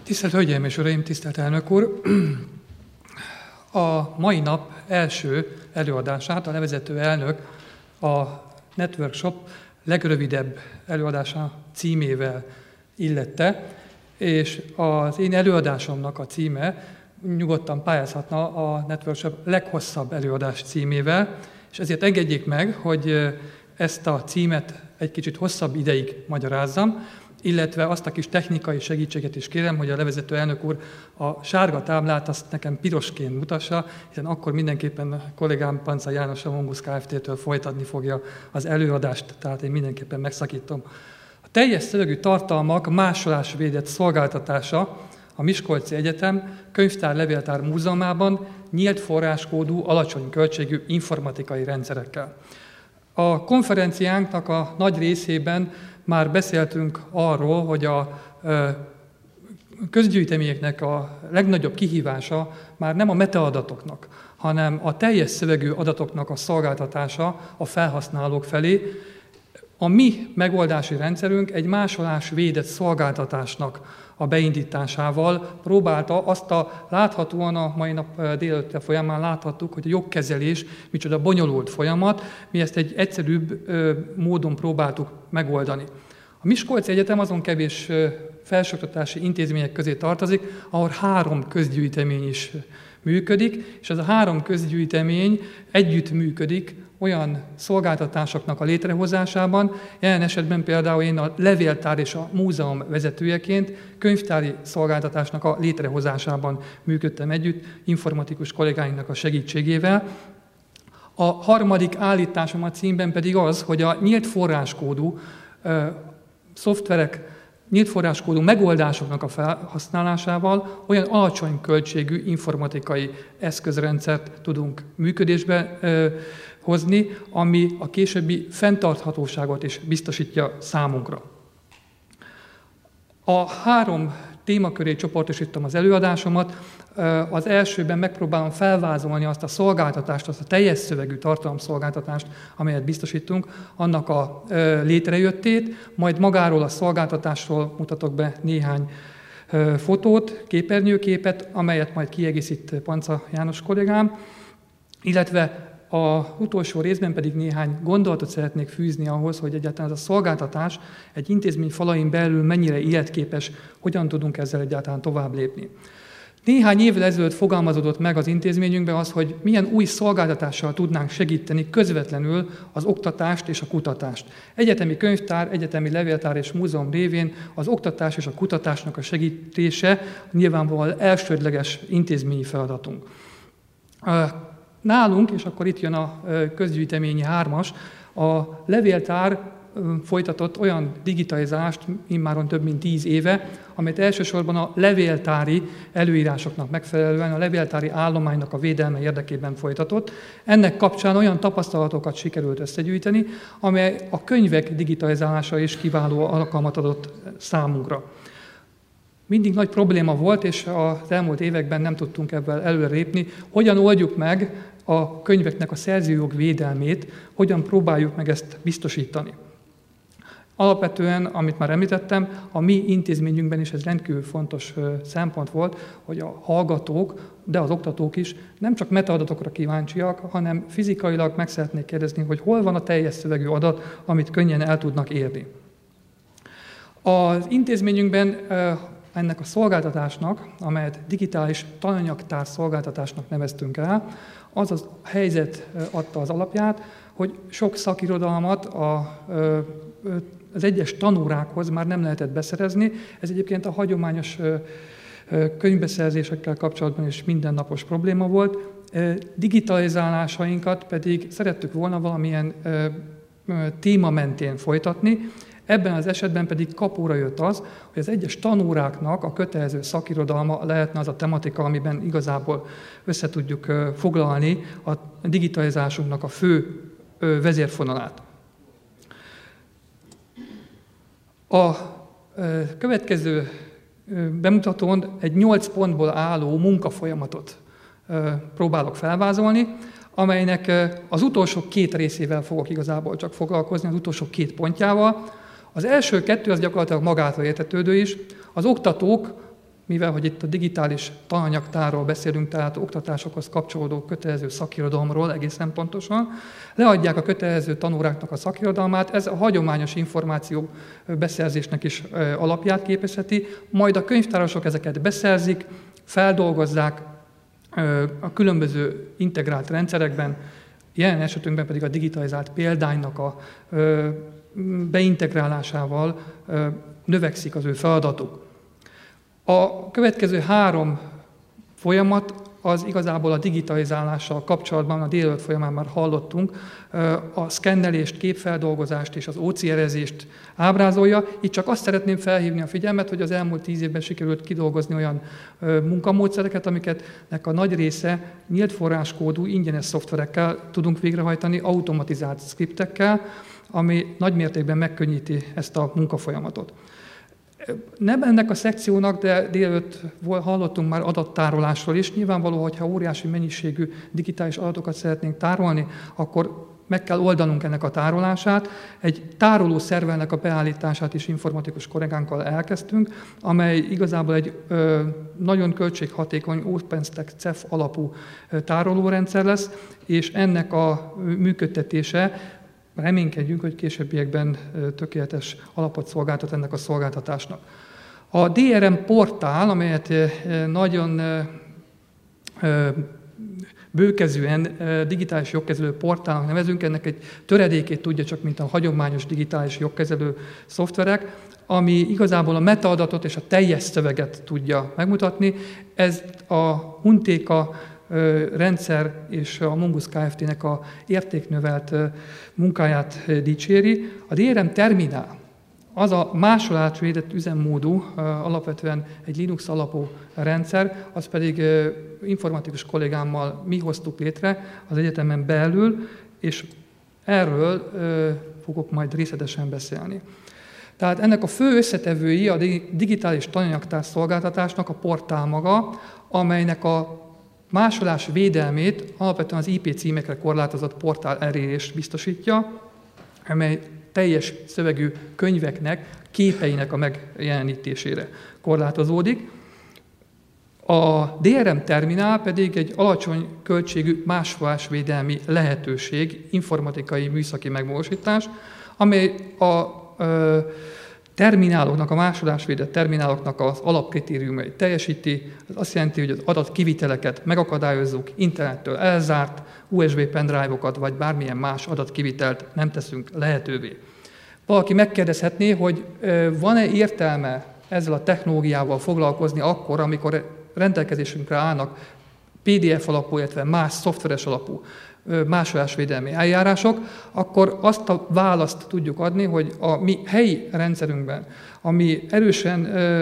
Tisztelt Hölgyeim és Uraim, tisztelt elnök úr! A mai nap első előadását a levezető elnök a Networkshop legrövidebb előadása címével illette, és az én előadásomnak a címe nyugodtan pályázhatna a Networkshop leghosszabb előadás címével, és ezért engedjék meg, hogy ezt a címet egy kicsit hosszabb ideig magyarázzam, illetve azt a kis technikai segítséget is kérem, hogy a levezető elnök úr a sárga táblát azt nekem pirosként mutassa, hiszen akkor mindenképpen a kollégám Panczar János a Mongus Kft-től folytatni fogja az előadást, tehát én mindenképpen megszakítom. A teljes szövegű tartalmak másolásvédett szolgáltatása a Miskolci Egyetem Könyvtár-Levéltár Múzeumában nyílt forráskódú, alacsony költségű informatikai rendszerekkel. A konferenciánknak a nagy részében már beszéltünk arról, hogy a közgyűjteményeknek a legnagyobb kihívása már nem a metaadatoknak, hanem a teljes szövegű adatoknak a szolgáltatása a felhasználók felé. A mi megoldási rendszerünk egy másolásvédett szolgáltatásnak a beindításával próbálta azt láthatóan a mai nap délelőtt folyamán láthattuk, hogy a jogkezelés micsoda bonyolult folyamat, mi ezt egy egyszerűbb módon próbáltuk megoldani. A Miskolci Egyetem azon kevés felsőoktatási intézmények közé tartozik, ahol 3 közgyűjtemény is működik, és ez a 3 közgyűjtemény együtt működik olyan szolgáltatásoknak a létrehozásában, jelen esetben például én a levéltár és a múzeum vezetőjeként könyvtári szolgáltatásnak a létrehozásában működtem együtt, informatikus kollégáinknak a segítségével. A harmadik állításom a címben pedig az, hogy a nyílt forráskódú szoftverek, nyílt forráskódú megoldásoknak a felhasználásával olyan alacsony költségű informatikai eszközrendszert tudunk működésbe hozni, ami a későbbi fenntarthatóságot is biztosítja számunkra. A 3 témaköré csoportosítom az előadásomat. Az elsőben megpróbálom felvázolni azt a szolgáltatást, azt a teljes szövegű tartalomszolgáltatást, amelyet biztosítunk, annak a létrejöttét, majd magáról a szolgáltatásról mutatok be néhány fotót, képernyőképet, amelyet majd kiegészít Panczar János kollégám, illetve az utolsó részben pedig néhány gondolatot szeretnék fűzni ahhoz, hogy egyáltalán ez a szolgáltatás egy intézmény falain belül mennyire életképes, hogyan tudunk ezzel egyáltalán tovább lépni. Néhány évvel ezelőtt fogalmazódott meg az intézményünkben az, hogy milyen új szolgáltatással tudnánk segíteni közvetlenül az oktatást és a kutatást. Egyetemi könyvtár, egyetemi levéltár és múzeum révén az oktatás és a kutatásnak a segítése nyilvánvalóan elsődleges intézményi feladatunk. Nálunk, és akkor itt jön a közgyűjteményi 3-as, a levéltár folytatott olyan digitalizálást immáron több mint 10 éve, amelyet elsősorban a levéltári előírásoknak megfelelően a levéltári állománynak a védelme érdekében folytatott. Ennek kapcsán olyan tapasztalatokat sikerült összegyűjteni, amely a könyvek digitalizálása is kiváló alkalmat adott számunkra. Mindig nagy probléma volt, és az elmúlt években nem tudtunk ebből előrelépni, hogyan oldjuk meg a könyveknek a szerzőjog védelmét, hogyan próbáljuk meg ezt biztosítani. Alapvetően, amit már említettem, a mi intézményünkben is ez rendkívül fontos szempont volt, hogy a hallgatók, de az oktatók is nem csak metaadatokra kíváncsiak, hanem fizikailag meg szeretnék kérdezni, hogy hol van a teljes szövegű adat, amit könnyen el tudnak érni. Az intézményünkben ennek a szolgáltatásnak, amelyet digitális tananyagtár szolgáltatásnak neveztünk el, az a helyzet adta az alapját, hogy sok szakirodalmat az egyes tanórákhoz már nem lehetett beszerezni. Ez egyébként a hagyományos könyvbeszerzésekkel kapcsolatban is mindennapos probléma volt. Digitalizálásainkat pedig szerettük volna valamilyen téma mentén folytatni. Ebben az esetben pedig kapóra jött az, hogy az egyes tanóráknak a kötelező szakirodalma lehetne az a tematika, amiben igazából össze tudjuk foglalni a digitalizásunknak a fő vezérfonalát. A következő bemutatón egy 8 pontból álló munkafolyamatot próbálok felvázolni, amelynek az utolsó 2 részével fogok igazából csak foglalkozni, az utolsó 2 pontjával. Az első 2 az gyakorlatilag magától értetődő is. Az oktatók mivel hogy itt a digitális tananyagtárról beszélünk, tehát oktatásokhoz kapcsolódó kötelező szakirodalomról egészen pontosan, leadják a kötelező tanóráknak a szakirodalmát, ez a hagyományos információ beszerzésnek is alapját képezheti, majd a könyvtárosok ezeket beszerzik, feldolgozzák a különböző integrált rendszerekben, jelen esetünkben pedig a digitalizált példánynak a beintegrálásával növekszik az ő feladatuk. A következő 3 folyamat az igazából a digitalizálással kapcsolatban, a délelőtt folyamán már hallottunk, a szkennelést, képfeldolgozást és az OCR-ezést ábrázolja. Itt csak azt szeretném felhívni a figyelmet, hogy az elmúlt 10 évben sikerült kidolgozni olyan munkamódszereket, amiketnek a nagy része nyílt forráskódú, ingyenes szoftverekkel tudunk végrehajtani, automatizált szkriptekkel, ami nagy mértékben megkönnyíti ezt a munkafolyamatot. Nem ennek a szekciónak, de délelőtt hallottunk már adattárolásról is. Nyilvánvaló, hogyha óriási mennyiségű digitális adatokat szeretnénk tárolni, akkor meg kell oldanunk ennek a tárolását. Egy tároló szervernek a beállítását is informatikus kollégánkkal elkezdtünk, amely igazából egy nagyon költséghatékony OpenStack CEF alapú tárolórendszer lesz, és ennek a működtetése reménykedjünk, hogy későbbiekben tökéletes alapot szolgáltat ennek a szolgáltatásnak. A DRM portál, amelyet nagyon bőkezűen digitális jogkezelő portálnak nevezünk, ennek egy töredékét tudja csak, mint a hagyományos digitális jogkezelő szoftverek, ami igazából a metaadatot és a teljes szöveget tudja megmutatni. Ez a Huntéka rendszer és a Mongoose Kft-nek a értéknövelt munkáját dicséri. A DRM terminál az a másolásvédett üzemmódú, alapvetően egy Linux alapú rendszer, az pedig informatikus kollégámmal mi hoztuk létre az egyetemen belül, és erről fogok majd részletesen beszélni. Tehát ennek a fő összetevői a digitális tananyagtár szolgáltatásnak a portál maga, amelynek a másolás védelmét alapvetően az IP címekre korlátozott portál elérést biztosítja, amely teljes szövegű könyveknek, képeinek a megjelenítésére korlátozódik. A DRM terminál pedig egy alacsony költségű másolásvédelmi lehetőség, informatikai műszaki megvalósítás, amely a termináloknak, a másolásvédett termináloknak az alapkritériumait teljesíti. Ez azt jelenti, hogy az adatkiviteleket megakadályozzuk, internettől elzárt, USB pendrive-okat vagy bármilyen más adatkivitelt nem teszünk lehetővé. Valaki megkérdezhetné, hogy van-e értelme ezzel a technológiával foglalkozni akkor, amikor rendelkezésünkre állnak PDF alapú, illetve más szoftveres alapú másolásvédelmi eljárások, akkor azt a választ tudjuk adni, hogy a mi helyi rendszerünkben, ami erősen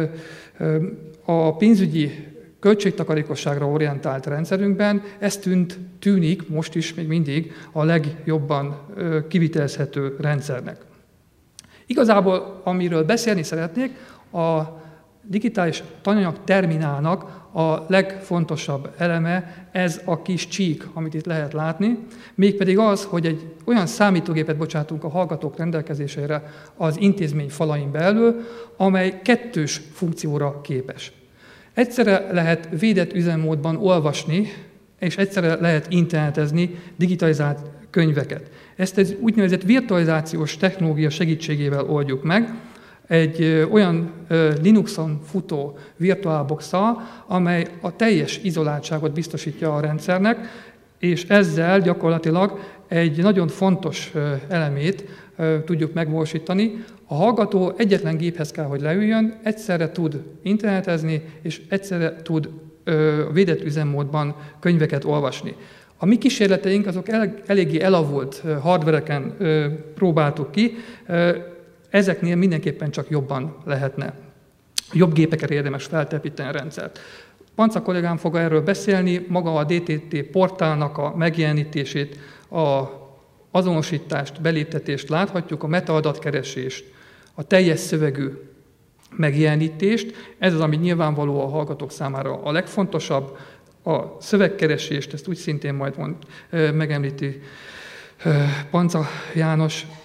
a pénzügyi költségtakarékosságra orientált rendszerünkben, ez tűnik most is még mindig a legjobban kivitelezhető rendszernek. Igazából, amiről beszélni szeretnék, a digitális tananyag terminálnak a legfontosabb eleme ez a kis csík, amit itt lehet látni, mégpedig az, hogy egy olyan számítógépet bocsátunk a hallgatók rendelkezésére az intézmény falain belül, amely kettős funkcióra képes. Egyszerre lehet védett üzemmódban olvasni, és egyszerre lehet internetezni digitalizált könyveket. Ezt egy úgynevezett virtualizációs technológia segítségével oldjuk meg, egy olyan Linuxon futó VirtualBox-szal, amely a teljes izoláltságot biztosítja a rendszernek, és ezzel gyakorlatilag egy nagyon fontos elemét tudjuk megvalósítani. A hallgató egyetlen géphez kell, hogy leüljön, egyszerre tud internetezni, és egyszerre tud védett üzemmódban könyveket olvasni. A mi kísérleteink azok eléggé elavult hardvereken próbáltuk ki, ezeknél mindenképpen csak jobban lehetne. Jobb gépekre érdemes feltelepíteni a rendszert. Panca kollégám fog erről beszélni, maga a DTT portálnak a megjelenítését, az azonosítást, beléptetést láthatjuk, a metaadatkeresést, a teljes szövegű megjelenítést. Ez az, ami nyilvánvaló a hallgatók számára a legfontosabb. A szövegkeresést, ezt úgy szintén majd megemlíti Panca János,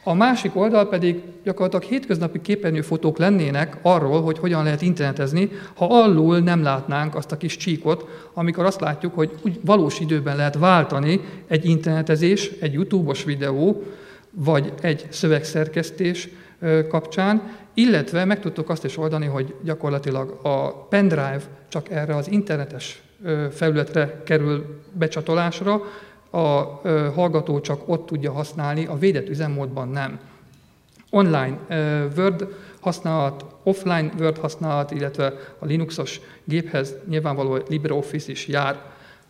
A másik oldal pedig gyakorlatilag hétköznapi képernyőfotók lennének arról, hogy hogyan lehet internetezni, ha alul nem látnánk azt a kis csíkot, amikor azt látjuk, hogy úgy valós időben lehet váltani egy internetezés, egy YouTube-os videó, vagy egy szövegszerkesztés kapcsán, illetve meg tudtuk azt is oldani, hogy gyakorlatilag a pendrive csak erre az internetes felületre kerül becsatolásra, a hallgató csak ott tudja használni, a védett üzemmódban nem. Online Word használat, offline Word használat, illetve a Linuxos géphez nyilvánvalóan LibreOffice is jár.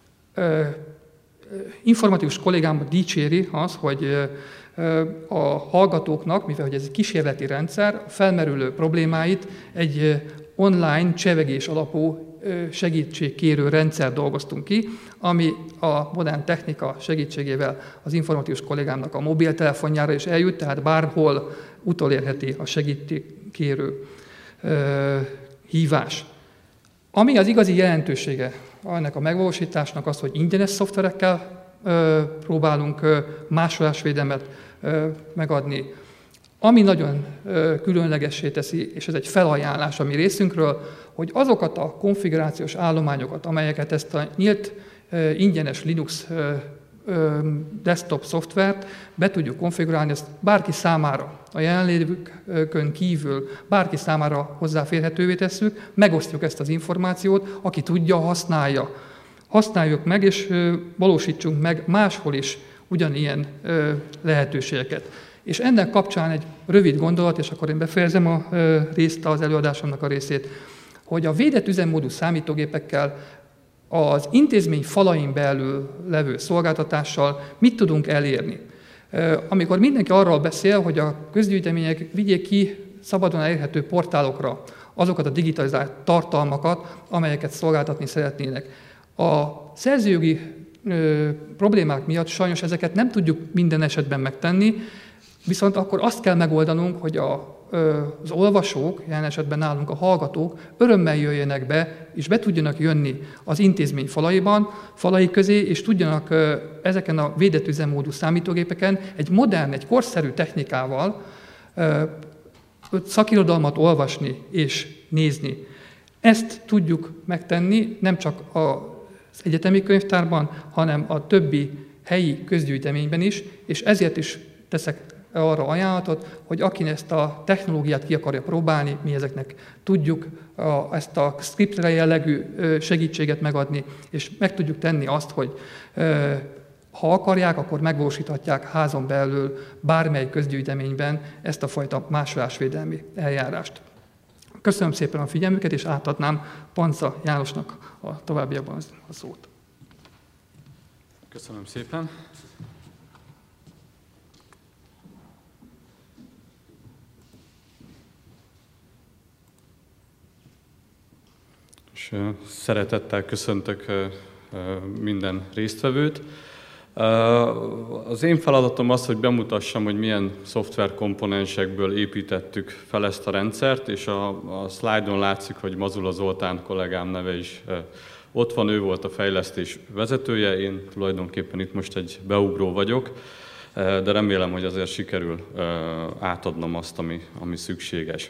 Informatikus kollégámat dicséri az, hogy a hallgatóknak, mivel hogy ez egy kísérleti rendszer, felmerülő problémáit egy online csevegés alapú segítségkérő rendszer dolgoztunk ki, ami a modern technika segítségével az informatikus kollégámnak a mobiltelefonjára is eljut, tehát bárhol utolérheti a segítségkérő hívás. Ami az igazi jelentősége ennek a megvalósításnak az, hogy ingyenes szoftverekkel próbálunk másolásvédelmet megadni. Ami nagyon különlegessé teszi, és ez egy felajánlás a mi részünkről, hogy azokat a konfigurációs állományokat, amelyeket ezt a nyílt ingyenes Linux desktop szoftvert be tudjuk konfigurálni, ezt bárki számára, a jelenlévőkön kívül bárki számára hozzáférhetővé tesszük, megosztjuk ezt az információt, aki tudja, használja. Használjuk meg, és valósítsunk meg máshol is ugyanilyen lehetőségeket. És ennek kapcsán egy rövid gondolat, és akkor én befejezem a részt, az előadásomnak a részét, hogy a védett üzemmódú számítógépekkel az intézmény falain belül levő szolgáltatással mit tudunk elérni. Amikor mindenki arról beszél, hogy a közgyűjtemények vigyék ki szabadon elérhető portálokra azokat a digitalizált tartalmakat, amelyeket szolgáltatni szeretnének. A szerzőjogi problémák miatt sajnos ezeket nem tudjuk minden esetben megtenni, viszont akkor azt kell megoldanunk, hogy az olvasók, jelen esetben nálunk a hallgatók örömmel jöjjenek be, és be tudjanak jönni az intézmény falai közé, és tudjanak ezeken a védett üzemmódú számítógépeken egy modern, egy korszerű technikával szakirodalmat olvasni és nézni. Ezt tudjuk megtenni nem csak az egyetemi könyvtárban, hanem a többi helyi közgyűjteményben is, és ezért is teszek arra ajánlatot, hogy aki ezt a technológiát ki akarja próbálni, mi ezeknek tudjuk ezt a scriptre jellegű segítséget megadni, és meg tudjuk tenni azt, hogy ha akarják, akkor megvalósíthatják házon belül bármely közgyűjteményben ezt a fajta másolásvédelmi eljárást. Köszönöm szépen a figyelmüket, és átadnám Panca Jánosnak a továbbiakban a szót. Köszönöm szépen. És szeretettel köszöntök minden résztvevőt. Az én feladatom az, hogy bemutassam, hogy milyen szoftverkomponensekből építettük fel ezt a rendszert, és a szlájdon látszik, hogy Mazula Zoltán kollégám neve is ott van, ő volt a fejlesztés vezetője, én tulajdonképpen itt most egy beugró vagyok, de remélem, hogy azért sikerül átadnom azt, ami szükséges.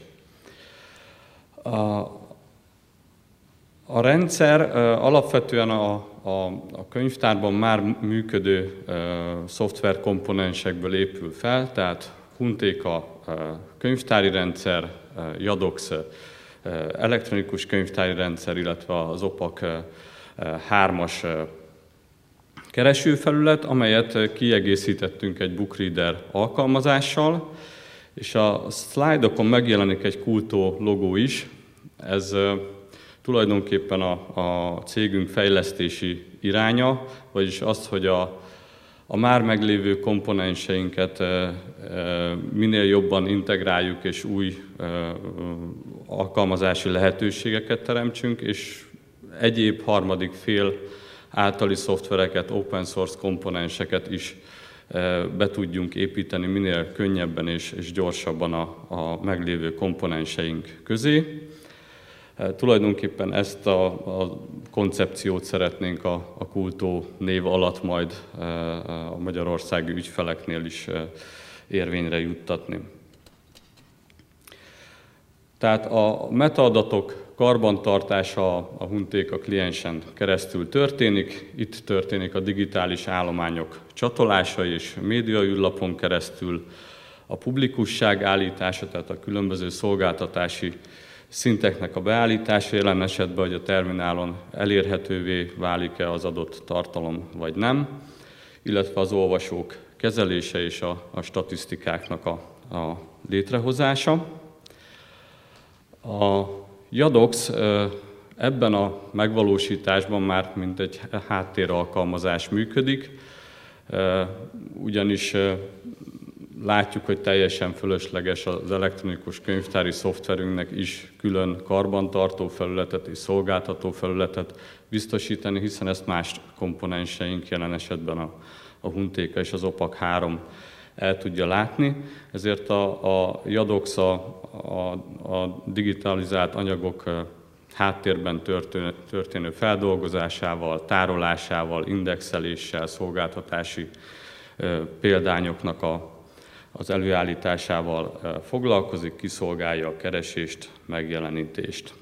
A rendszer alapvetően a könyvtárban már működő szoftverkomponensekből épül fel, tehát Huntéka könyvtári rendszer, Jadox elektronikus könyvtári rendszer, illetve az OPAC 3-as keresőfelület, amelyet kiegészítettünk egy BookReader alkalmazással, és a szlájdokon megjelenik egy Kultó logó is. Ez tulajdonképpen a cégünk fejlesztési iránya, vagyis az, hogy a már meglévő komponenseinket minél jobban integráljuk, és új alkalmazási lehetőségeket teremtsünk, és egyéb harmadik fél általi szoftvereket, open source komponenseket is be tudjunk építeni minél könnyebben és gyorsabban a meglévő komponenseink közé. Tulajdonképpen ezt a koncepciót szeretnénk a Kultó név alatt majd a magyarországi ügyfeleknél is érvényre juttatni. Tehát a metaadatok karbantartása a Huntéka kliensen keresztül történik. Itt történik a digitális állományok csatolása és médiaűrlapon keresztül, a publikusság állítása, tehát a különböző szolgáltatási szinteknek a beállítása, jelen esetben, hogy a terminálon elérhetővé válik-e az adott tartalom, vagy nem, illetve az olvasók kezelése és a statisztikáknak a létrehozása. A Yadox ebben a megvalósításban már mint egy háttéralkalmazás működik, ugyanis látjuk, hogy teljesen fölösleges az elektronikus könyvtári szoftverünknek is külön karbantartó felületet és szolgáltató felületet biztosítani, hiszen ezt más komponenseink, jelen esetben a Huntéka és az OPAC 3 el tudja látni. Ezért a Yadox a digitalizált anyagok háttérben történő feldolgozásával, tárolásával, indexeléssel, szolgáltatási példányoknak az előállításával foglalkozik, kiszolgálja a keresést, megjelenítést.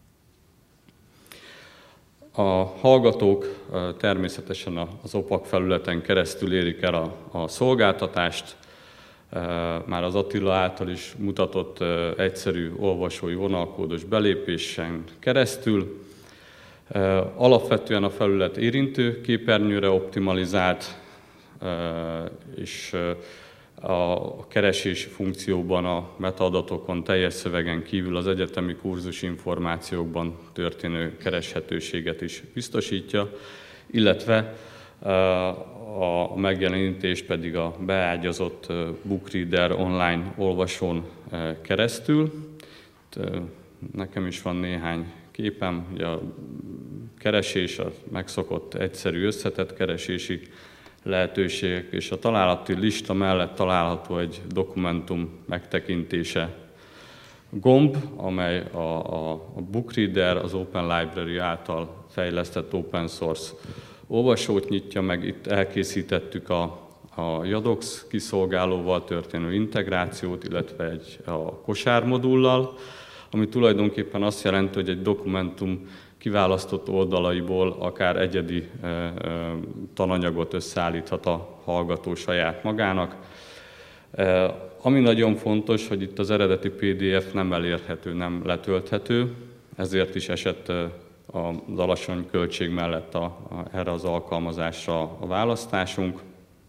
A hallgatók természetesen az OPAC felületen keresztül érik el a szolgáltatást, már az Attila által is mutatott egyszerű olvasói vonalkódos belépésen keresztül. Alapvetően a felület érintő képernyőre optimalizált, és a keresési funkcióban a metaadatokon teljes szövegen kívül az egyetemi kurzus információkban történő kereshetőséget is biztosítja, illetve a megjelenítés pedig a beágyazott BookReader online olvasón keresztül. Nekem is van néhány képem, ugye a keresés, a megszokott egyszerű összetett keresési lehetőségek, és a találati lista mellett található egy dokumentum megtekintése gomb, amely a BookReader, az Open Library által fejlesztett open source olvasót nyitja meg. Itt elkészítettük a Yadox kiszolgálóval történő integrációt, illetve a kosármodullal, ami tulajdonképpen azt jelenti, hogy egy dokumentum kiválasztott oldalaiból akár egyedi tananyagot összeállíthat a hallgató saját magának. Ami nagyon fontos, hogy itt az eredeti PDF nem elérhető, nem letölthető, ezért is esett az alacsony költség mellett erre az alkalmazásra a választásunk.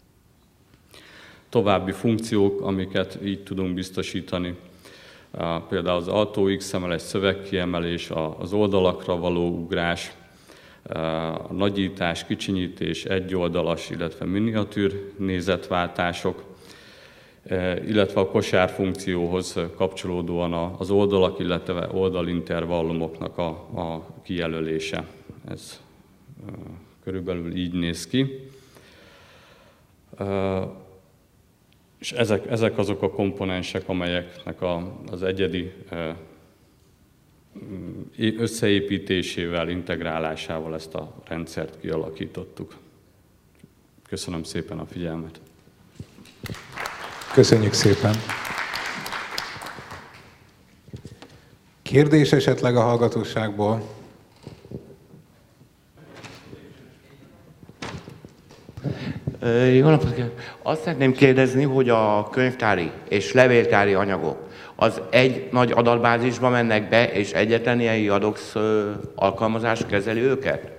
További funkciók, amiket így tudunk biztosítani, például az AutoXML, egy szövegkiemelés, az oldalakra való ugrás, a nagyítás, kicsinyítés, egyoldalas, illetve miniatűr nézetváltások, illetve a kosár funkcióhoz kapcsolódóan az oldalak, illetve oldalintervallumoknak a kijelölése. Ez körülbelül így néz ki. És ezek azok a komponensek, amelyeknek az egyedi összeépítésével, integrálásával ezt a rendszert kialakítottuk. Köszönöm szépen a figyelmet. Köszönjük szépen. Kérdés esetleg a hallgatóságból? Jó napot kívánok! Azt szeretném kérdezni, hogy a könyvtári és levéltári anyagok az egy nagy adatbázisba mennek be, és egyetlen ilyen Yadox alkalmazás kezeli őket?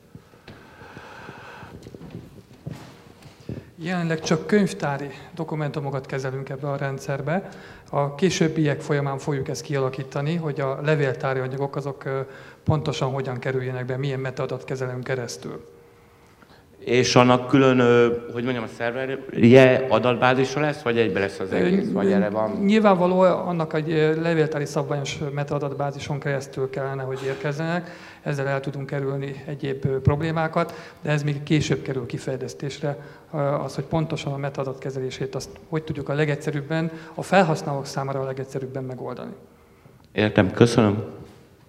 Jelenleg csak könyvtári dokumentumokat kezelünk ebbe a rendszerbe. A későbbiek folyamán fogjuk ezt kialakítani, hogy a levéltári anyagok azok pontosan hogyan kerüljenek be, milyen metadatkezelőn keresztül. És annak külön, hogy mondjam, a szerverje adatbázisa lesz, vagy egybe lesz az egész, vagy erre van? Nyilvánvaló, annak egy levéltári szabványos metaadatbázison keresztül kellene, hogy érkezzenek. Ezzel el tudunk kerülni egyéb problémákat, de ez még később kerül kifejlesztésre. Az, hogy pontosan a metaadatkezelését, azt hogy tudjuk a legegyszerűbben, a felhasználók számára a legegyszerűbben megoldani. Értem, köszönöm.